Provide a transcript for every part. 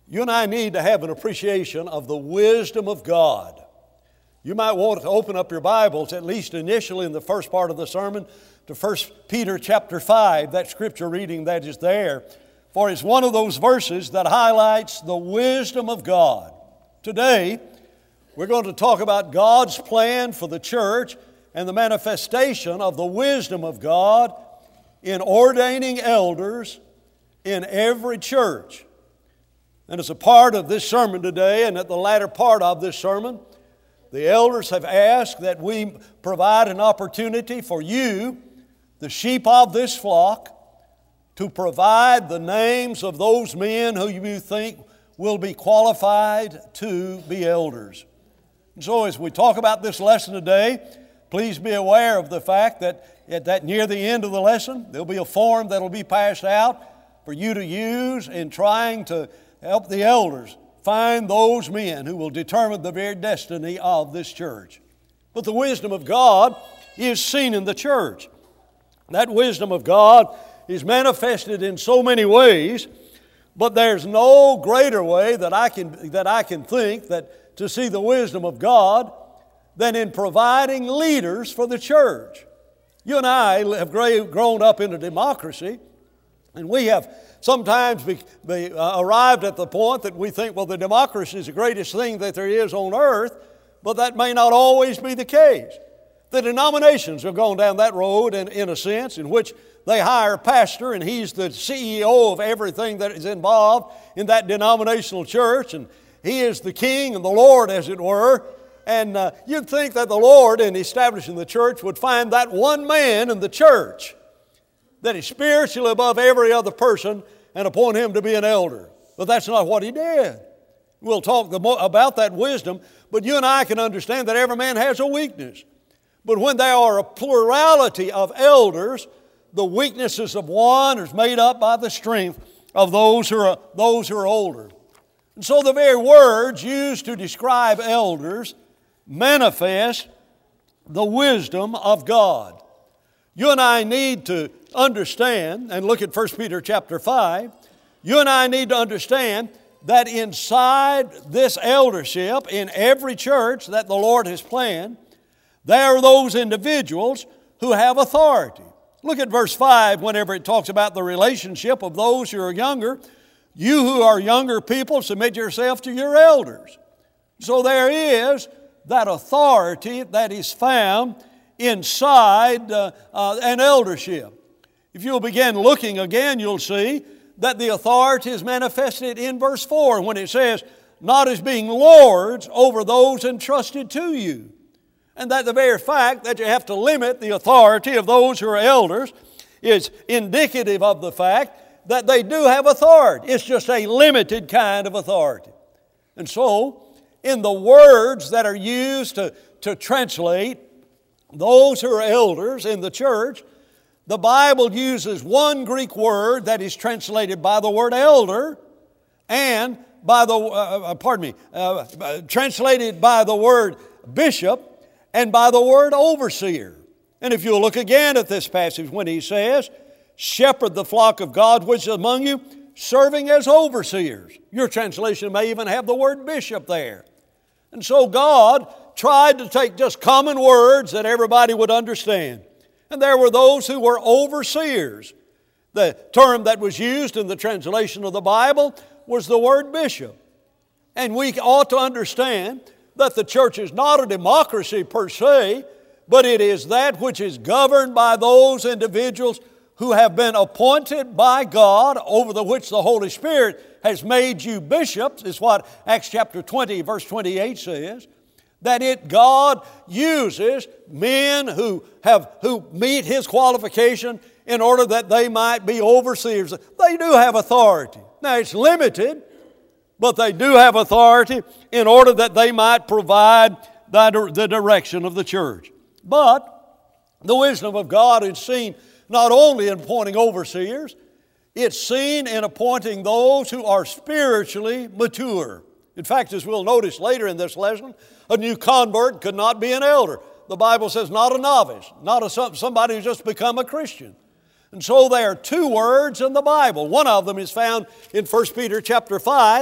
You and I need to have an appreciation of the wisdom of God. You might want to open up your Bibles, at least initially in the first part of the sermon, to 1 Peter chapter 5, that scripture reading that is there. For it's one of those verses that highlights the wisdom of God. Today, we're going to talk about God's plan for the church and the manifestation of the wisdom of God in ordaining elders in every church. And as a part of this sermon today, and at the latter part of this sermon, the elders have asked that we provide an opportunity for you, the sheep of this flock, to provide the names of those men who you think will be qualified to be elders. And so as we talk about this lesson today, please be aware of the fact that near the end of the lesson, there'll be a form that'll be passed out for you to use in trying to help the elders find those men who will determine the very destiny of this church. But the wisdom of God is seen in the church. That wisdom of God is manifested in so many ways, but there's no greater way that I can think that to see the wisdom of God than in providing leaders for the church. You and I have grown up in a democracy, and we have sometimes arrived at the point that we think, well, the democracy is the greatest thing that there is on earth, but that may not always be the case. The denominations have gone down that road in a sense in which they hire a pastor and he's the CEO of everything that is involved in that denominational church, and he is the king and the Lord, as it were. And you'd think that the Lord, in establishing the church, would find that one man in the church that is spiritually above every other person and appoint him to be an elder. But that's not what he did. We'll talk about that wisdom, but you and I can understand that every man has a weakness. But when there are a plurality of elders, the weaknesses of one is made up by the strength of those who are older. And so the very words used to describe elders manifest the wisdom of God. You and I need to understand, and look at 1 Peter chapter 5, you and I need to understand that inside this eldership in every church that the Lord has planned, there are those individuals who have authority. Look at verse 5 whenever it talks about the relationship of those who are younger. You who are younger people, submit yourself to your elders. So there is that authority that is found inside an eldership. If you'll begin looking again, you'll see that the authority is manifested in verse 4 when it says, not as being lords over those entrusted to you. And that the very fact that you have to limit the authority of those who are elders is indicative of the fact that they do have authority. It's just a limited kind of authority. And so, in the words that are used to translate those who are elders in the church, the Bible uses one Greek word that is translated by the word elder and by translated by the word bishop and by the word overseer. And if you'll look again at this passage when he says, shepherd the flock of God which is among you, serving as overseers. Your translation may even have the word bishop there. And so God tried to take just common words that everybody would understand. And there were those who were overseers. The term that was used in the translation of the Bible was the word bishop. And we ought to understand that the church is not a democracy per se, but it is that which is governed by those individuals who have been appointed by God, over which the Holy Spirit has made you bishops, is what Acts chapter 20, verse 28 says. That God uses men who meet His qualification in order that they might be overseers. They do have authority. Now it's limited, but they do have authority in order that they might provide the direction of the church. But the wisdom of God is seen not only in appointing overseers, it's seen in appointing those who are spiritually mature. In fact, as we'll notice later in this lesson, a new convert could not be an elder. The Bible says not a novice, not somebody who's just become a Christian. And so there are two words in the Bible. One of them is found in 1 Peter chapter 5,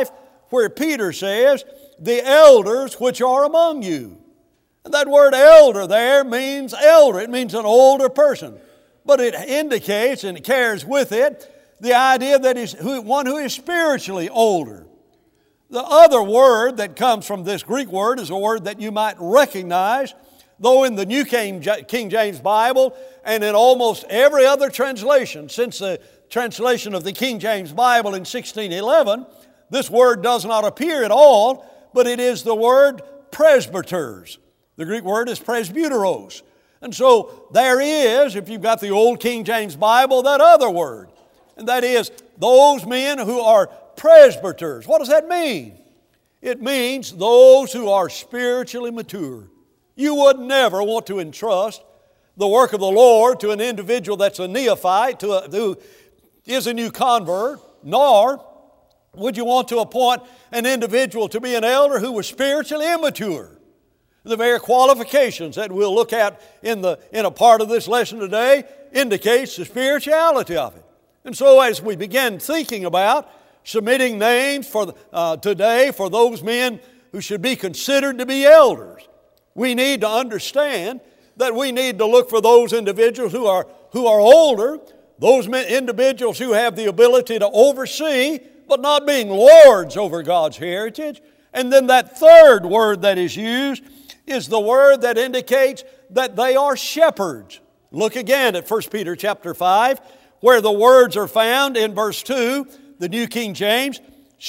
where Peter says, the elders which are among you. And that word elder there means elder. It means an older person. But it indicates and it carries with it the idea that is one who is spiritually older. The other word that comes from this Greek word is a word that you might recognize, though in the New King James Bible and in almost every other translation since the translation of the King James Bible in 1611, this word does not appear at all, but it is the word presbyters. The Greek word is presbyteros. And so there is, if you've got the old King James Bible, that other word. And that is those men who are presbyters. What does that mean? It means those who are spiritually mature. You would never want to entrust the work of the Lord to an individual that's a neophyte, who is a new convert, nor would you want to appoint an individual to be an elder who was spiritually immature. The very qualifications that we'll look at in a part of this lesson today indicates the spirituality of it. And so as we begin thinking about submitting names for today for those men who should be considered to be elders, we need to understand that we need to look for those individuals who are older, those individuals who have the ability to oversee, but not being lords over God's heritage. And then that third word that is used is the word that indicates that they are shepherds. Look again at 1 Peter chapter 5, where the words are found in verse 2, the New King James,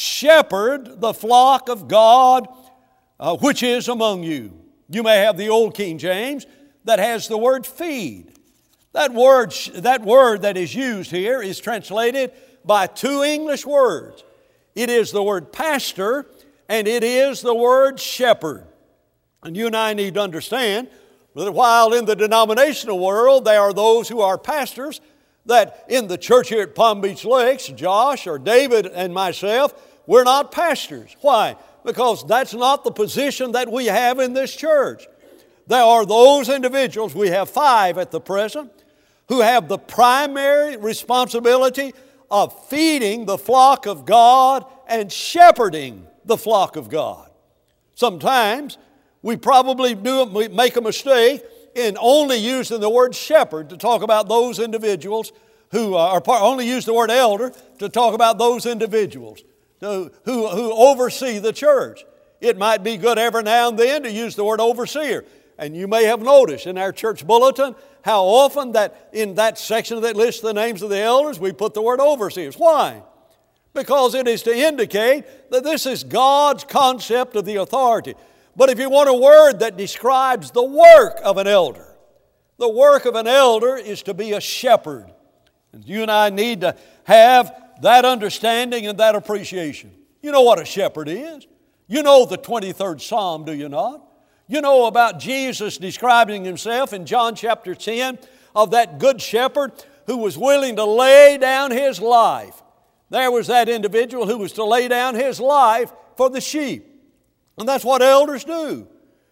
shepherd the flock of God which is among you. You may have the old King James that has the word feed. That word that is used here is translated by two English words. It is the word pastor and it is the word shepherd. And you and I need to understand that while in the denominational world there are those who are pastors, that in the church here at Palm Beach Lakes, Josh or David and myself, we're not pastors. Why? Because that's not the position that we have in this church. There are those individuals, we have 5 at the present, who have the primary responsibility of feeding the flock of God and shepherding the flock of God. Sometimes we probably make a mistake in only using the word shepherd to talk about those individuals who are, only use the word elder to talk about those individuals who oversee the church. It might be good every now and then to use the word overseer. And you may have noticed in our church bulletin how often that in that section that lists the names of the elders, we put the word overseers. Why? Because it is to indicate that this is God's concept of the authority. But if you want a word that describes the work of an elder, the work of an elder is to be a shepherd. And you and I need to have that understanding and that appreciation. You know what a shepherd is. You know the 23rd Psalm, do you not? You know about Jesus describing himself in John chapter 10 of that good shepherd who was willing to lay down his life. There was that individual who was to lay down his life for the sheep. And that's what elders do.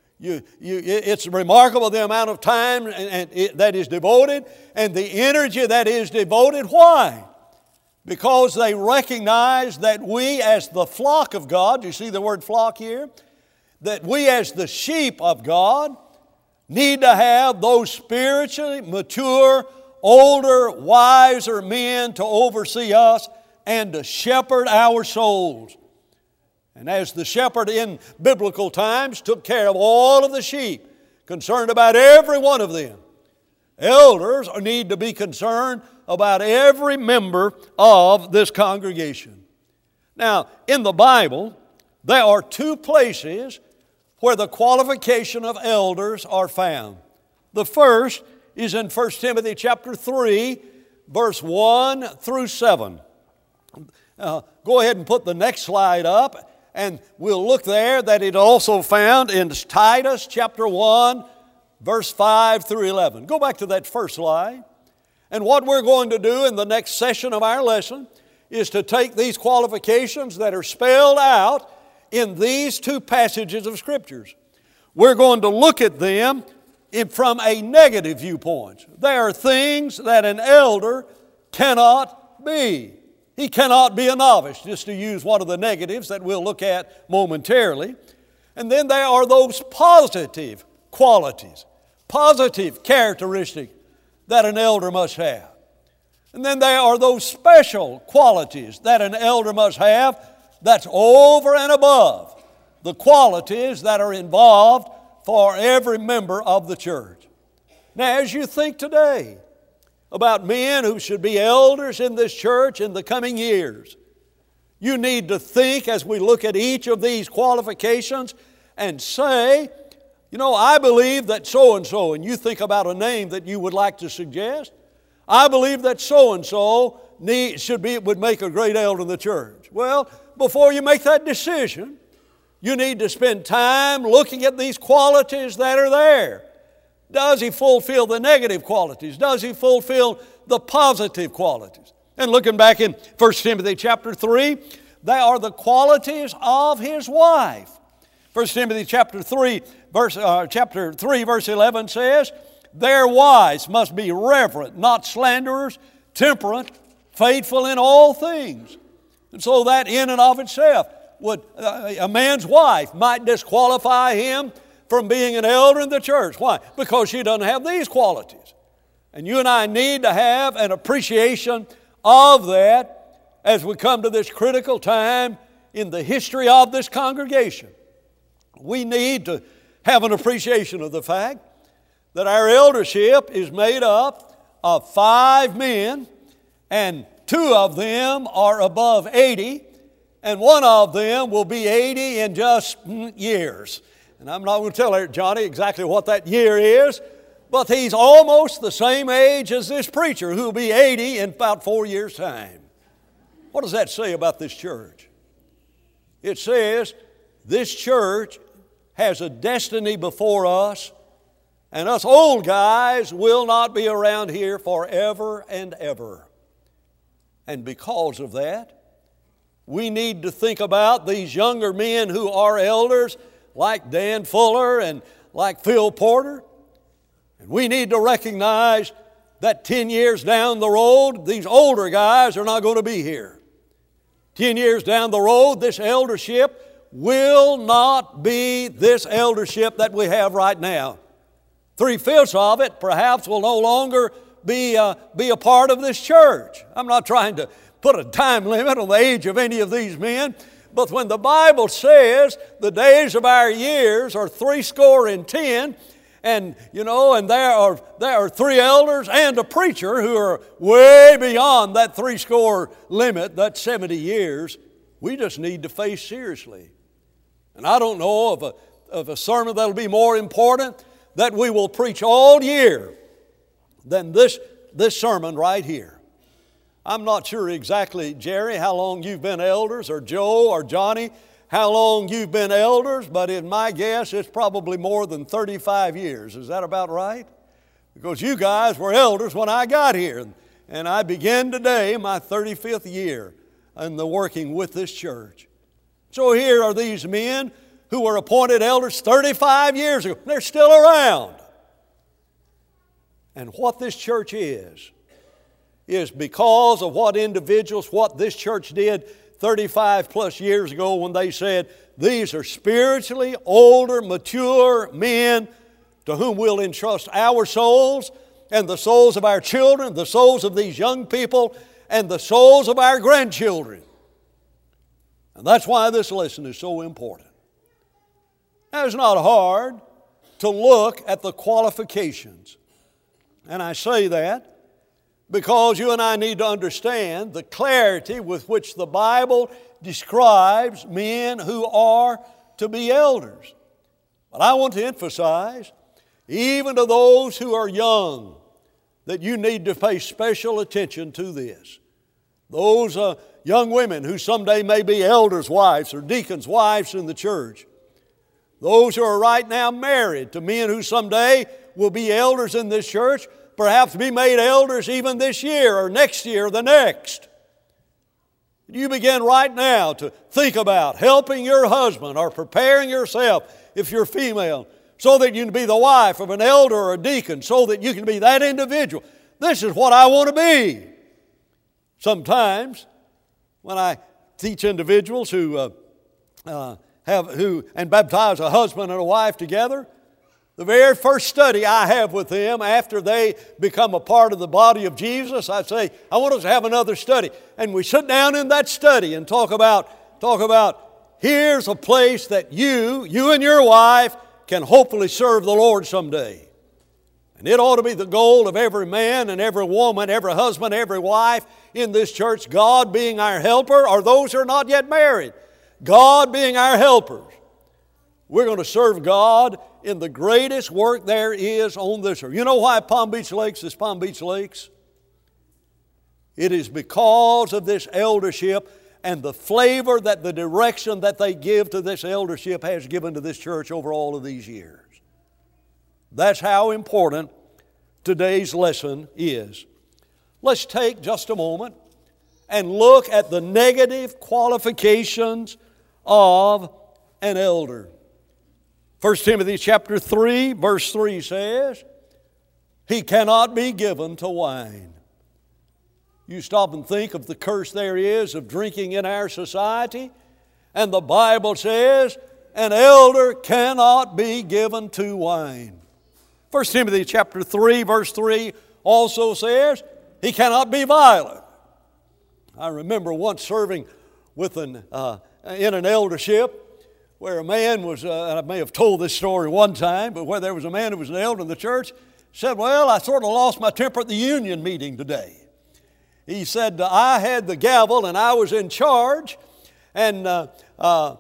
It's remarkable the amount of time that is devoted and the energy that is devoted. Why? Because they recognize that we as the flock of God, you see the word flock here? That we as the sheep of God need to have those spiritually mature, older, wiser men to oversee us and to shepherd our souls. And as the shepherd in biblical times took care of all of the sheep, concerned about every one of them, elders need to be concerned about every member of this congregation. Now, in the Bible, there are 2 places where the qualification of elders are found. The first is in 1 Timothy chapter 3, verse 1 through 7. Go ahead and put the next slide up. And we'll look there that it also found in Titus chapter 1, verse 5 through 11. Go back to that first slide. And what we're going to do in the next session of our lesson is to take these qualifications that are spelled out in these 2 passages of Scriptures. We're going to look at them from a negative viewpoint. There are things that an elder cannot be. He cannot be a novice, just to use one of the negatives that we'll look at momentarily. And then there are those positive qualities, positive characteristics that an elder must have. And then there are those special qualities that an elder must have that's over and above the qualities that are involved for every member of the church. Now, as you think today about men who should be elders in this church in the coming years, you need to think as we look at each of these qualifications and say, you know, I believe that so-and-so, and you think about a name that you would like to suggest, I believe that so-and-so would make a great elder in the church. Well, before you make that decision, you need to spend time looking at these qualities that are there. Does he fulfill the negative qualities? Does he fulfill the positive qualities? And looking back in 1 Timothy chapter 3, they are the qualities of his wife. 1 Timothy chapter 3, verse 11 says, their wives must be reverent, not slanderers, temperate, faithful in all things. And so that in and of itself would, a man's wife might disqualify him from being an elder in the church. Why? Because she doesn't have these qualities. And you and I need to have an appreciation of that as we come to this critical time in the history of this congregation. We need to have an appreciation of the fact that our eldership is made up of 5 men, and 2 of them are above 80, and 1 of them will be 80 in just years. And I'm not going to tell Johnny exactly what that year is, but he's almost the same age as this preacher who will be 80 in about 4 years' time. What does that say about this church? It says this church has a destiny before us, and us old guys will not be around here forever and ever. And because of that, we need to think about these younger men who are elders, like Dan Fuller and like Phil Porter. And we need to recognize that 10 years down the road, these older guys are not going to be here. 10 years down the road, this eldership will not be this eldership that we have right now. 3/5 of it perhaps will no longer be a part of this church. I'm not trying to put a time limit on the age of any of these men, but when the Bible says the days of our years are 70, and there are 3 elders and a preacher who are way beyond that 70 limit, that 70 years, we just need to face seriously. And I don't know of a sermon that'll be more important that we will preach all year than this sermon right here. I'm not sure exactly, Jerry, how long you've been elders, or Joe or Johnny, how long you've been elders, but in my guess, it's probably more than 35 years. Is that about right? Because you guys were elders when I got here, and I begin today my 35th year in the working with this church. So here are these men who were appointed elders 35 years ago. They're still around. And what this church is because of what this church did 35 plus years ago when they said, these are spiritually older, mature men to whom we'll entrust our souls and the souls of our children, the souls of these young people, and the souls of our grandchildren. And that's why this lesson is so important. Now, it's not hard to look at the qualifications. And I say that because you and I need to understand the clarity with which the Bible describes men who are to be elders. But I want to emphasize, even to those who are young, that you need to pay special attention to this. Those young women who someday may be elders' wives or deacons' wives in the church. Those who are right now married to men who someday will be elders in this church, perhaps be made elders even this year or next year or the next. You begin right now to think about helping your husband or preparing yourself, if you're female, so that you can be the wife of an elder or a deacon, so that you can be that individual. This is what I want to be. Sometimes when I teach individuals who baptize a husband and a wife together, the very first study I have with them after they become a part of the body of Jesus, I say, I want us to have another study. And we sit down in that study and talk about here's a place that you and your wife can hopefully serve the Lord someday. And it ought to be the goal of every man and every woman, every husband, every wife in this church, God being our helper, or those who are not yet married, God being our helpers. We're going to serve God in the greatest work there is on this earth. You know why Palm Beach Lakes is Palm Beach Lakes? It is because of this eldership and the flavor that the direction that they give to this eldership has given to this church over all of these years. That's how important today's lesson is. Let's take just a moment and look at the negative qualifications of an elder. 1 Timothy chapter 3, verse 3 says, he cannot be given to wine. You stop and think of the curse there is of drinking in our society, and the Bible says an elder cannot be given to wine. 1 Timothy chapter 3, verse 3 also says he cannot be violent. I remember once serving with in an eldership where a man was, and I may have told this story one time, but where there was a man who was an elder in the church, said, well, I sort of lost my temper at the union meeting today. He said, I had the gavel and I was in charge, and the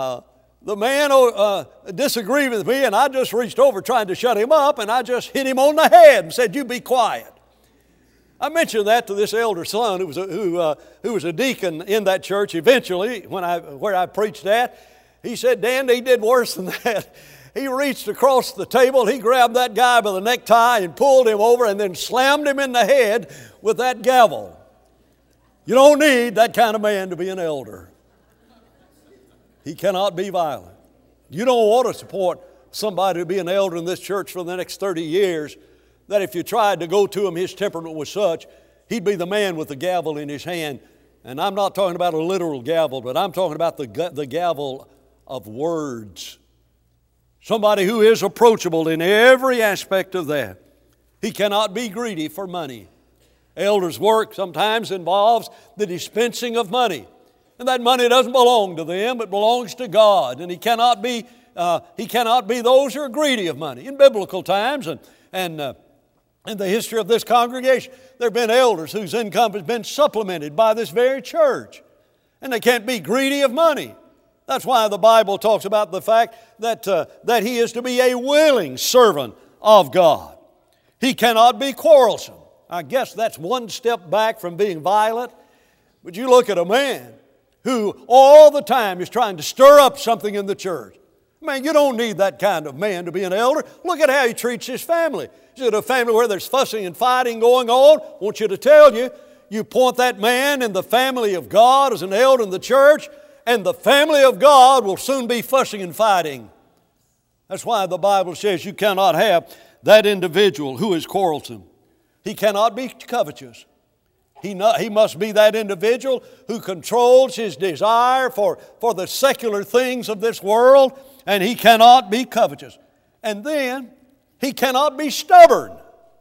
man disagreed with me, and I just reached over trying to shut him up, and I just hit him on the head and said, you be quiet. I mentioned that to this elder son who was a deacon in that church eventually where I preached at. He said, Dan, he did worse than that. He reached across the table, he grabbed that guy by the necktie and pulled him over and then slammed him in the head with that gavel. You don't need that kind of man to be an elder. He cannot be violent. You don't want to support somebody to be an elder in this church for the next 30 years, that if you tried to go to him, his temperament was such, he'd be the man with the gavel in his hand. And I'm not talking about a literal gavel, but I'm talking about the gavel of words. Somebody who is approachable in every aspect of that. He cannot be greedy for money. Elders' work sometimes involves the dispensing of money. And that money doesn't belong to them, but belongs to God. And he cannot be those who are greedy of money. In biblical times and in the history of this congregation, there have been elders whose income has been supplemented by this very church. And they can't be greedy of money. That's why the Bible talks about the fact that he is to be a willing servant of God. He cannot be quarrelsome. I guess that's one step back from being violent. But you look at a man who all the time is trying to stir up something in the church. Man, you don't need that kind of man to be an elder. Look at how he treats his family. Is it a family where there's fussing and fighting going on? I want you to tell you, you point that man in the family of God as an elder in the church, and the family of God will soon be fussing and fighting. That's why the Bible says you cannot have that individual who is quarrelsome. He cannot be covetous. He must be that individual who controls his desire for the secular things of this world, and he cannot be covetous. And then, he cannot be stubborn.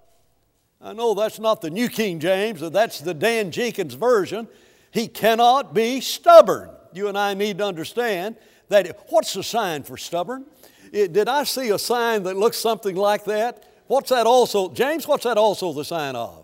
I know that's not the New King James, but that's the Dan Jenkins version. He cannot be stubborn. You and I need to understand that. What's the sign for stubborn? Did I see a sign that looks something like that? What's that also? James, what's that also the sign of?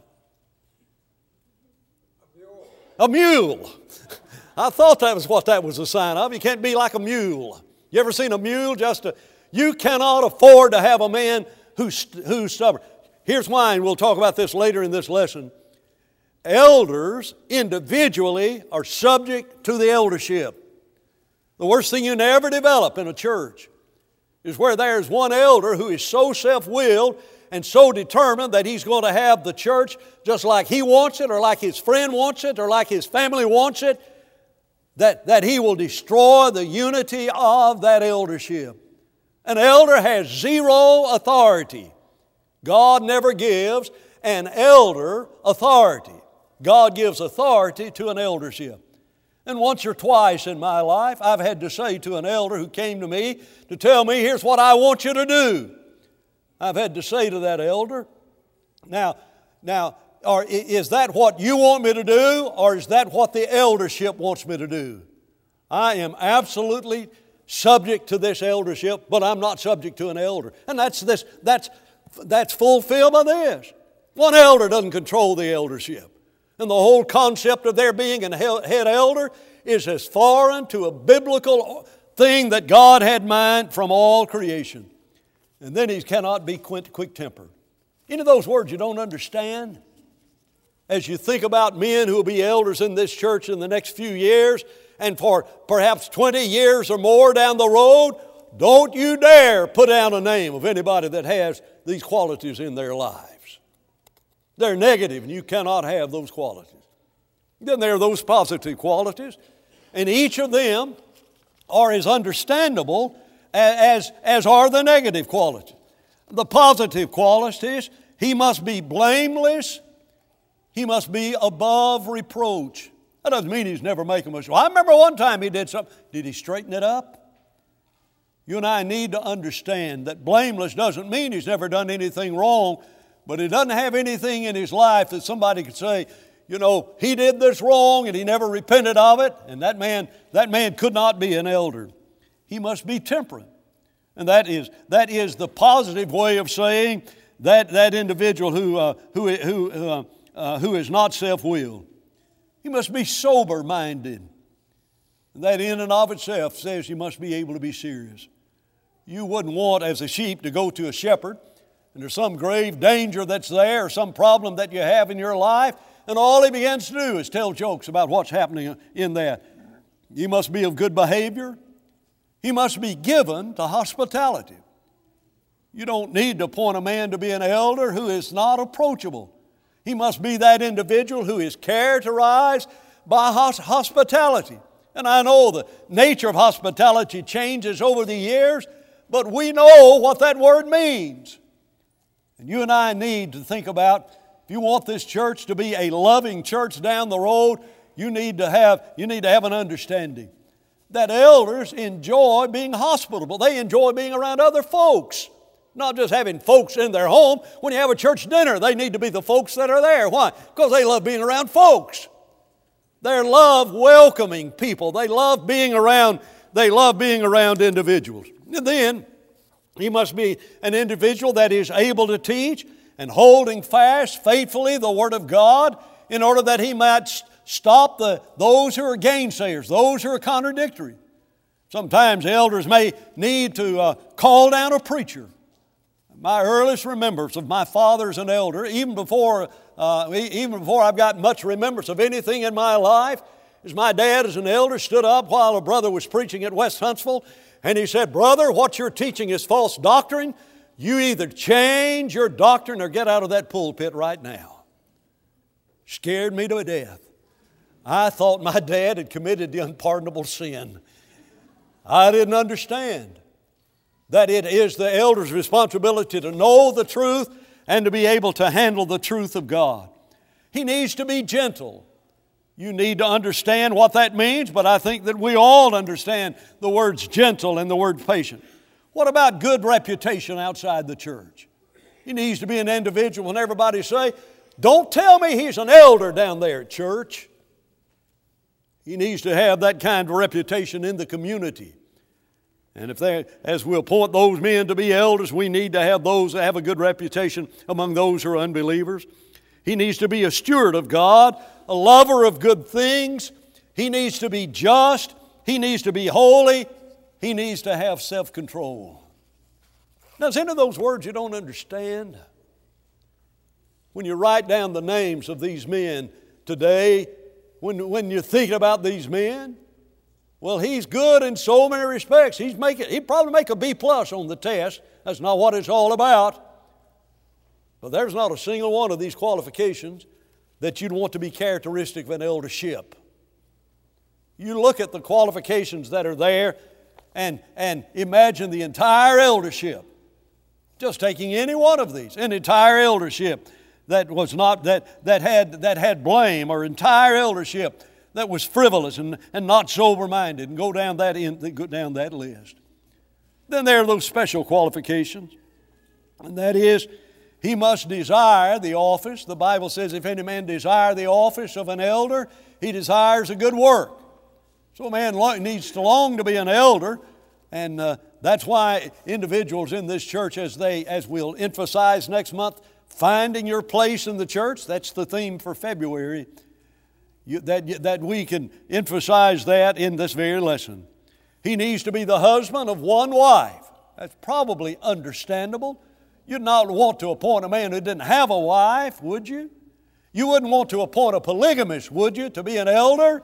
A mule. I thought that was what that was a sign of. You can't be like a mule. You ever seen a mule? You cannot afford to have a man who's stubborn. Here's why, and we'll talk about this later in this lesson. Elders individually are subject to the eldership. The worst thing you can ever develop in a church is where there's one elder who is so self-willed and so determined that he's going to have the church just like he wants it, or like his friend wants it, or like his family wants it, that he will destroy the unity of that eldership. An elder has zero authority. God never gives an elder authority. God gives authority to an eldership. And once or twice in my life, I've had to say to an elder who came to me to tell me, here's what I want you to do. I've had to say to that elder, now, is that what you want me to do, or is that what the eldership wants me to do? I am absolutely subject to this eldership, but I'm not subject to an elder. And that's fulfilled by this. One elder doesn't control the eldership. And the whole concept of there being a head elder is as foreign to a biblical thing that God had in mind from all creation. And then he cannot be quick-tempered. Any of those words you don't understand? As you think about men who will be elders in this church in the next few years, and for perhaps 20 years or more down the road, don't you dare put down a name of anybody that has these qualities in their lives. They're negative, and you cannot have those qualities. Then there are those positive qualities, and each of them are as understandable as are the negative qualities. The positive qualities, he must be blameless, he must be above reproach. That doesn't mean he's never making a mistake. I remember one time he did something. Did he straighten it up? You and I need to understand that blameless doesn't mean he's never done anything wrong, but he doesn't have anything in his life that somebody could say, you know, he did this wrong and he never repented of it, and that man could not be an elder. He must be temperate. And that is the positive way of saying that individual who is not self-willed. He must be sober-minded. That in and of itself says you must be able to be serious. You wouldn't want, as a sheep, to go to a shepherd and there's some grave danger that's there or some problem that you have in your life, and all he begins to do is tell jokes about what's happening in that. You must be of good behavior. He must be given to hospitality. You don't need to appoint a man to be an elder who is not approachable. He must be that individual who is characterized by hospitality. And I know the nature of hospitality changes over the years, but we know what that word means. And you and I need to think about, if you want this church to be a loving church down the road, you need to have an understanding that elders enjoy being hospitable. They enjoy being around other folks. Not just having folks in their home. When you have a church dinner, they need to be the folks that are there. Why? Because they love being around folks. They love welcoming people. They love being around individuals. And then he must be an individual that is able to teach and holding fast faithfully the Word of God in order that he might stop those who are gainsayers, those who are contradictory. Sometimes elders may need to call down a preacher. My earliest remembrance of my father as an elder, even before I've got much remembrance of anything in my life, is my dad as an elder stood up while a brother was preaching at West Huntsville, and he said, "Brother, what you're teaching is false doctrine. You either change your doctrine or get out of that pulpit right now." Scared me to death. I thought my dad had committed the unpardonable sin. I didn't understand that it is the elder's responsibility to know the truth and to be able to handle the truth of God. He needs to be gentle. You need to understand what that means, but I think that we all understand the words gentle and the word patient. What about good reputation outside the church? He needs to be an individual when everybody say, "Don't tell me he's an elder down there at church." He needs to have that kind of reputation in the community. And as we'll appoint those men to be elders, we need to have those that have a good reputation among those who are unbelievers. He needs to be a steward of God, a lover of good things. He needs to be just. He needs to be holy. He needs to have self-control. Now, is any of those words you don't understand? When you write down the names of these men today, when you're thinking about these men, well, he's good in so many respects. He'd probably make a B+ on the test. That's not what it's all about. But there's not a single one of these qualifications that you'd want to be characteristic of an eldership. You look at the qualifications that are there and imagine the entire eldership. Just taking any one of these, an entire eldership that was not that had blame, or entire eldership that was frivolous and not sober-minded, and go down that list. Then there are those special qualifications, and that is, he must desire the office. The Bible says, if any man desire the office of an elder, he desires a good work. So a man needs to long to be an elder, and that's why individuals in this church, as we'll emphasize next month, finding your place in the church, that's the theme for February, that we can emphasize that in this very lesson. He needs to be the husband of one wife. That's probably understandable. You'd not want to appoint a man who didn't have a wife, would you? You wouldn't want to appoint a polygamist, would you, to be an elder?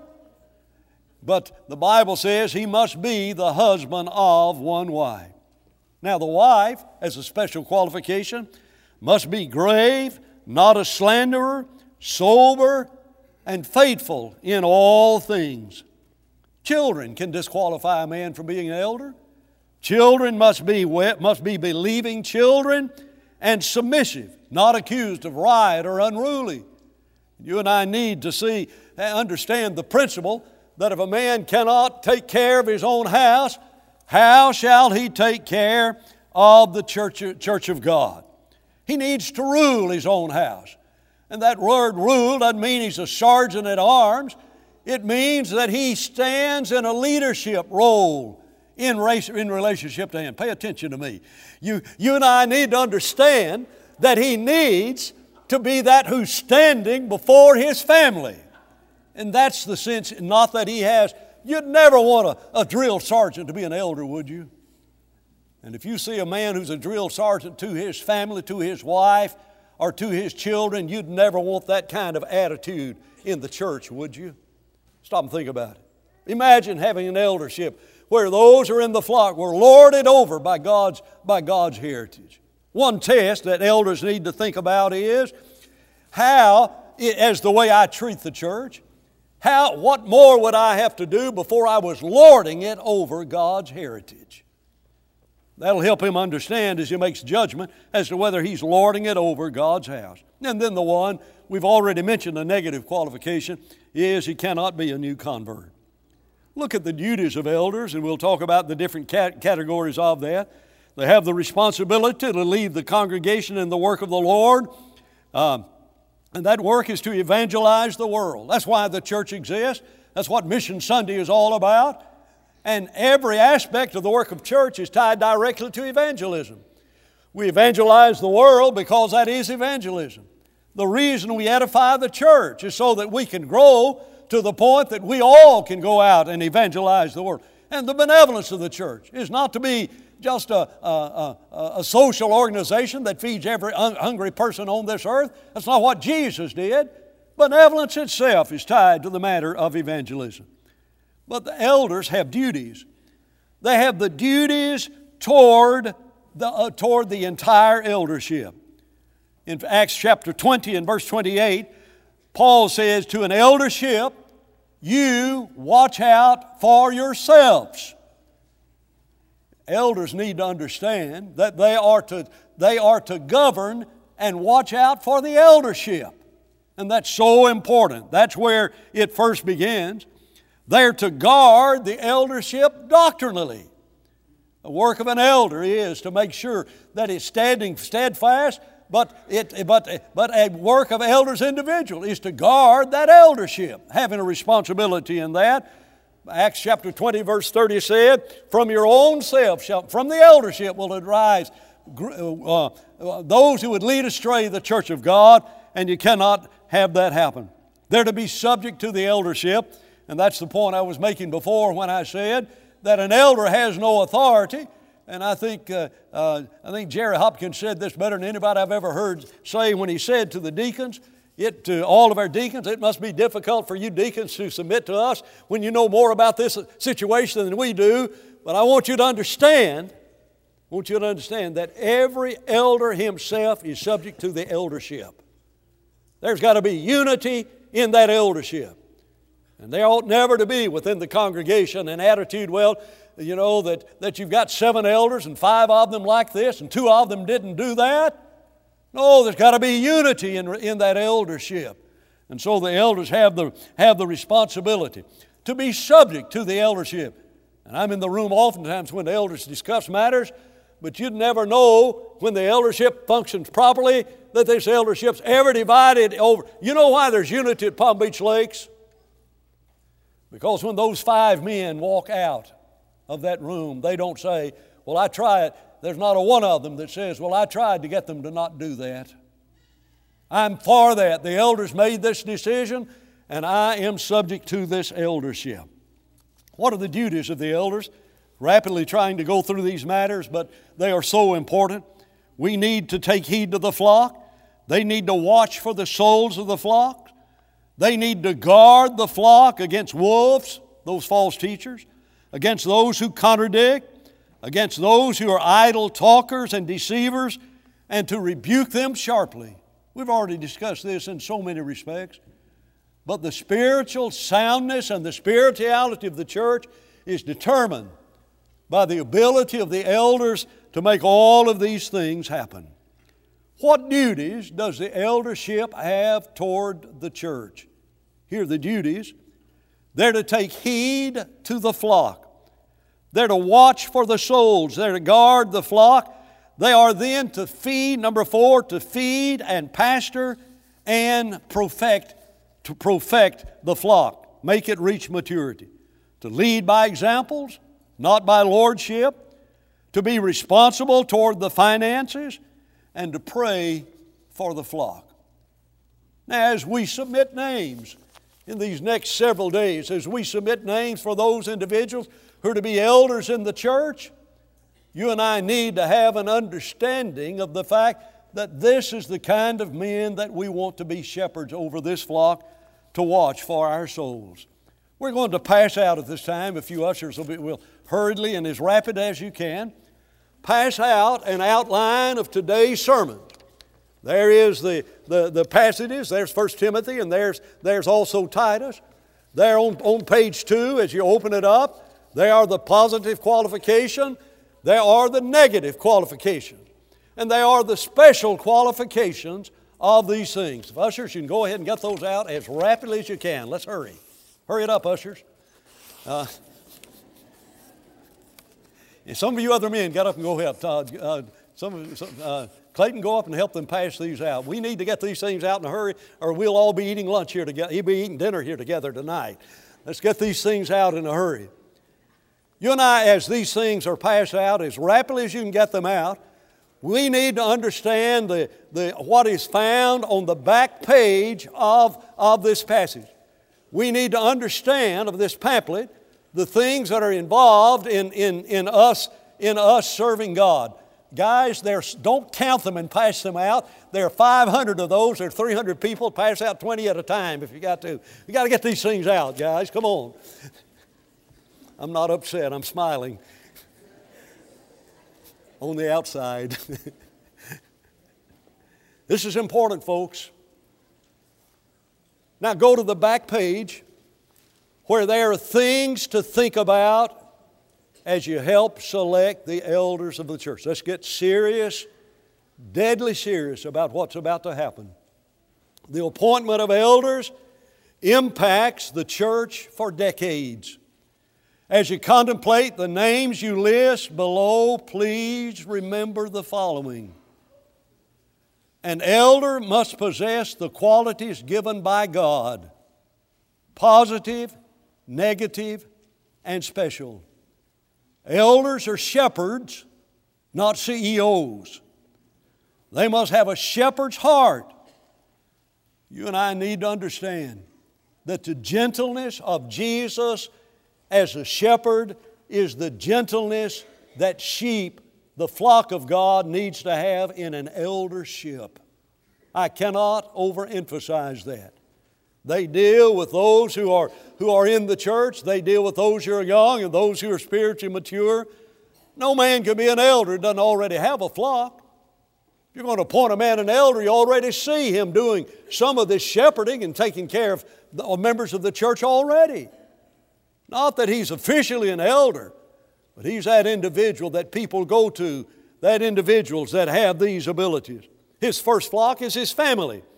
But the Bible says he must be the husband of one wife. Now the wife, as a special qualification, must be grave, not a slanderer, sober, and faithful in all things. Children can disqualify a man from being an elder. Children must be believing children and submissive, not accused of riot or unruly. You and I need to understand the principle that if a man cannot take care of his own house, how shall he take care of the church of God? He needs to rule his own house. And that word rule doesn't mean he's a sergeant at arms. It means that he stands in a leadership role in relationship to him. Pay attention to me. You and I need to understand that he needs to be that who's standing before his family. And that's the sense, not that he has. You'd never want a drill sergeant to be an elder, would you? And if you see a man who's a drill sergeant to his family, to his wife, or to his children, you'd never want that kind of attitude in the church, would you? Stop and think about it. Imagine having an eldership where those who are in the flock were lorded over by God's heritage. One test that elders need to think about is how, as the way I treat the church, what more would I have to do before I was lording it over God's heritage? That'll help him understand as he makes judgment as to whether he's lording it over God's house. And then the one, we've already mentioned a negative qualification, is he cannot be a new convert. Look at the duties of elders, and we'll talk about the different categories of that. They have the responsibility to lead the congregation in the work of the Lord. And that work is to evangelize the world. That's why the church exists. That's what Mission Sunday is all about. And every aspect of the work of church is tied directly to evangelism. We evangelize the world because that is evangelism. The reason we edify the church is so that we can grow to the point that we all can go out and evangelize the world. And the benevolence of the church is not to be just a social organization that feeds every hungry person on this earth. That's not what Jesus did. Benevolence itself is tied to the matter of evangelism. But the elders have duties. They have the duties toward the entire eldership. In Acts chapter 20 and verse 28, Paul says, to an eldership, you watch out for yourselves. Elders need to understand that they are to govern and watch out for the eldership. And that's so important. That's where it first begins. They're to guard the eldership doctrinally. The work of an elder is to make sure that it's standing steadfast, but a work of elders individual is to guard that eldership, having a responsibility in that. Acts chapter 20 verse 30 said, from your own self, from the eldership will arise those who would lead astray the church of God, and you cannot have that happen. They're to be subject to the eldership. And that's the point I was making before when I said that an elder has no authority. And I think Jerry Hopkins said this better than anybody I've ever heard say when he said to the deacons, to all of our deacons, it must be difficult for you deacons to submit to us when you know more about this situation than we do. But I want you to understand that every elder himself is subject to the eldership. There's got to be unity in that eldership. And there ought never to be within the congregation an attitude, that you've got 7 elders and 5 of them like this and 2 of them didn't do that. No, there's got to be unity in that eldership. And so the elders have the responsibility to be subject to the eldership. And I'm in the room oftentimes when the elders discuss matters, but you'd never know when the eldership functions properly that this eldership's ever divided over. You know why there's unity at Palm Beach Lakes? Because when those 5 men walk out of that room, they don't say, well, I tried. There's not a one of them that says, well, I tried to get them to not do that. I'm for that. The elders made this decision, and I am subject to this eldership. What are the duties of the elders? Rapidly trying to go through these matters, but they are so important. We need to take heed to the flock. They need to watch for the souls of the flock. They need to guard the flock against wolves, those false teachers, against those who contradict, against those who are idle talkers and deceivers, and to rebuke them sharply. We've already discussed this in so many respects. But the spiritual soundness and the spirituality of the church is determined by the ability of the elders to make all of these things happen. What duties does the eldership have toward the church? Here are the duties. They're to take heed to the flock. They're to watch for the souls. They're to guard the flock. They are then to feed, number 4, to feed and pastor and perfect the flock. Make it reach maturity. To lead by examples, not by lordship. To be responsible toward the finances, and to pray for the flock. Now, as we submit names in these next several days, as we submit names for those individuals who are to be elders in the church, you and I need to have an understanding of the fact that this is the kind of men that we want to be shepherds over this flock to watch for our souls. We're going to pass out at this time. A few ushers will hurriedly and as rapid as you can pass out an outline of today's sermon. There is the passages. There's 1 Timothy and there's also Titus. There on page 2 as you open it up, there are the positive qualification. There are the negative qualifications. And there are the special qualifications of these things. If ushers, you can go ahead and get those out as rapidly as you can. Let's hurry. Hurry it up, ushers. And some of you other men get up and go help. Clayton, go up and help them pass these out. We need to get these things out in a hurry, or we'll all be eating lunch here together. We'll be eating dinner here together tonight. Let's get these things out in a hurry. You and I, as these things are passed out as rapidly as you can get them out, we need to understand what is found on the back page of this passage. We need to understand of this pamphlet the things that are involved in us serving God. Guys, don't count them and pass them out. There are 500 of those. There are 300 people. Pass out 20 at a time if you got to. You got to get these things out, guys. Come on. I'm not upset. I'm smiling. On the outside. This is important, folks. Now go to the back page where there are things to think about as you help select the elders of the church. Let's get serious, deadly serious about what's about to happen. The appointment of elders impacts the church for decades. As you contemplate the names you list below, please remember the following. An elder must possess the qualities given by God: positive, negative, and special. Elders are shepherds, not CEOs. They must have a shepherd's heart. You and I need to understand that the gentleness of Jesus as a shepherd is the gentleness that sheep, the flock of God, needs to have in an eldership. I cannot overemphasize that. They deal with those who are in the church. They deal with those who are young and those who are spiritually mature. No man can be an elder who doesn't already have a flock. If you're going to appoint a man an elder, you already see him doing some of this shepherding and taking care of the members of the church already. Not that he's officially an elder, but he's that individual that people go to, that individuals that have these abilities. His first flock is his family.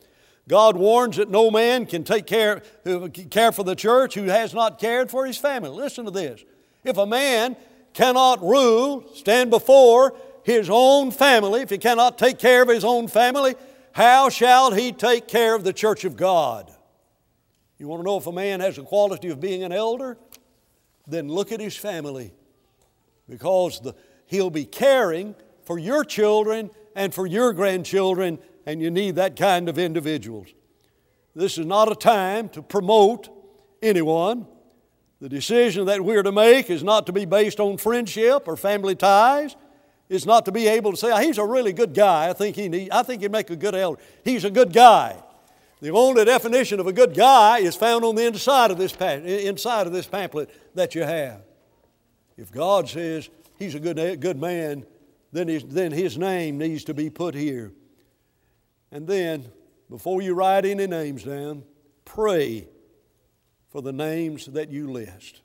God warns that no man can care for the church who has not cared for his family. Listen to this. If a man cannot rule, stand before his own family, if he cannot take care of his own family, how shall he take care of the church of God? You want to know if a man has the quality of being an elder? Then look at his family, because he'll be caring for your children and for your grandchildren, and you need that kind of individuals. This is not a time to promote anyone. The decision that we're to make is not to be based on friendship or family ties. It's not to be able to say, oh, he's a really good guy. I think he'd make a good elder. He's a good guy. The only definition of a good guy is found on the inside of this pamphlet that you have. If God says he's a good man, then his name needs to be put here. And then, before you write any names down, pray for the names that you list.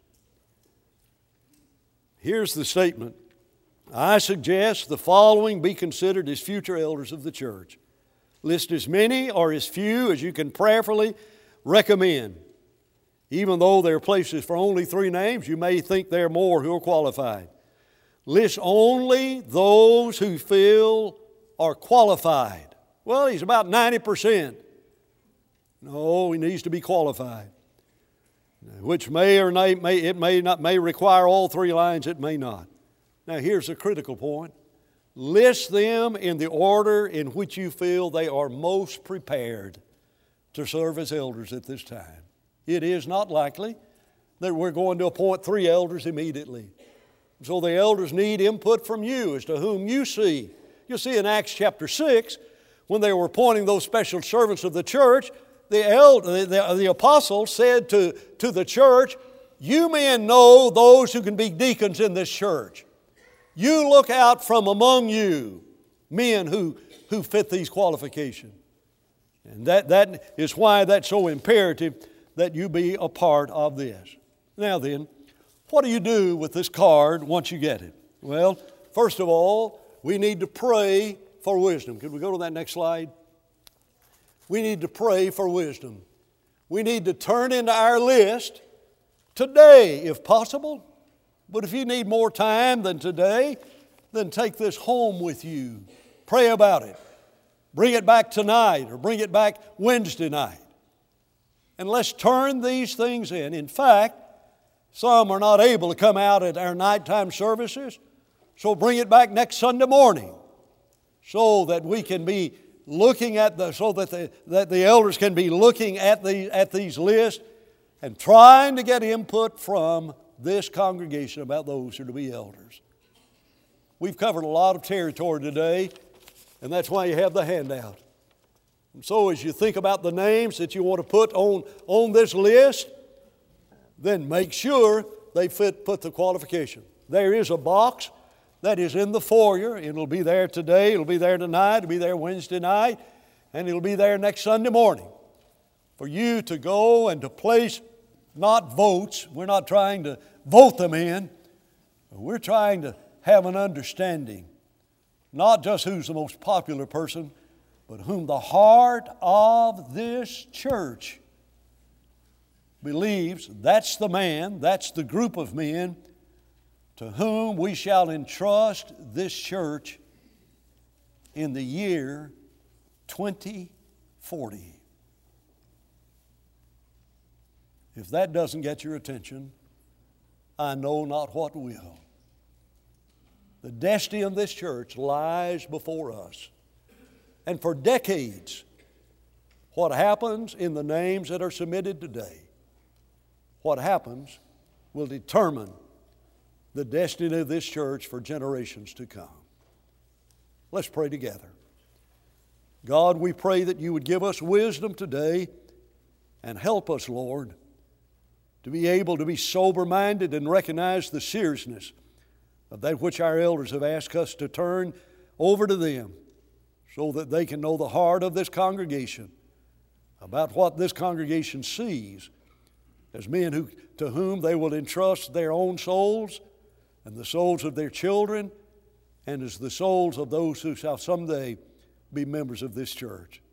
Here's the statement. I suggest the following be considered as future elders of the church. List as many or as few as you can prayerfully recommend. Even though there are places for only 3 names, you may think there are more who are qualified. List only those who feel are qualified. Well, he's about 90%. No, he needs to be qualified. Which may require all 3 lines, it may not. Now here's the critical point. List them in the order in which you feel they are most prepared to serve as elders at this time. It is not likely that we're going to appoint 3 elders immediately. So the elders need input from you as to whom you see. You'll see in Acts chapter 6, when they were appointing those special servants of the church, the apostles said to the church, you men know those who can be deacons in this church. You look out from among you men who fit these qualifications. And that is why that's so imperative that you be a part of this. Now then, what do you do with this card once you get it? Well, first of all, we need to pray for wisdom. Could we go to that next slide? We need to pray for wisdom. We need to turn into our list today, if possible. But if you need more time than today, then take this home with you. Pray about it. Bring it back tonight or bring it back Wednesday night. And let's turn these things in. In fact, some are not able to come out at our nighttime services, so bring it back next Sunday morning so that we can be looking at that the elders can be looking at these lists and trying to get input from this congregation about those who are to be elders. We've covered a lot of territory today, and that's why you have the handout. And so as you think about the names that you want to put on this list, then make sure they put the qualification. There is a box that is in the foyer. It'll be there today, it'll be there tonight, it'll be there Wednesday night, and it'll be there next Sunday morning for you to go and to place not votes. We're not trying to vote them in. We're trying to have an understanding, not just who's the most popular person, but whom the heart of this church believes that's the man, that's the group of men to whom we shall entrust this church in the year 2040. If that doesn't get your attention, I know not what will. The destiny of this church lies before us. And for decades, what happens in the names that are submitted today, what happens will determine the destiny of this church for generations to come. Let's pray together. God, we pray that you would give us wisdom today and help us, Lord, to be able to be sober-minded and recognize the seriousness of that which our elders have asked us to turn over to them so that they can know the heart of this congregation about what this congregation sees as men to whom they will entrust their own souls and the souls of their children, and as the souls of those who shall someday be members of this church.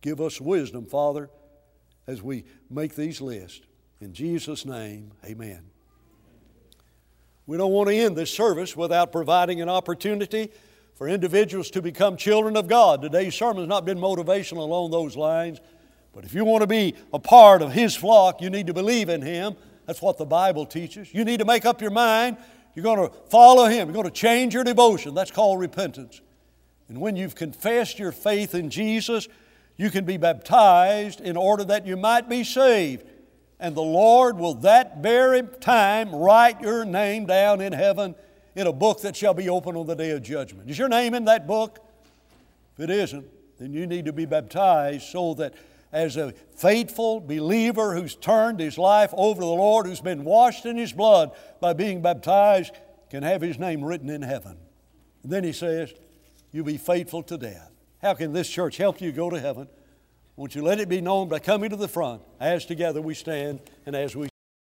Give us wisdom, Father, as we make these lists. In Jesus' name, amen. We don't want to end this service without providing an opportunity for individuals to become children of God. Today's sermon has not been motivational along those lines, but if you want to be a part of His flock, you need to believe in Him. That's what the Bible teaches. You need to make up your mind. You're going to follow Him. You're going to change your devotion. That's called repentance. And when you've confessed your faith in Jesus, you can be baptized in order that you might be saved. And the Lord will that very time write your name down in heaven in a book that shall be opened on the day of judgment. Is your name in that book? If it isn't, then you need to be baptized so that as a faithful believer who's turned his life over to the Lord, who's been washed in His blood by being baptized, can have his name written in heaven. And then he says, you'll be faithful to death. How can this church help you go to heaven? Won't you let it be known by coming to the front as together we stand and as we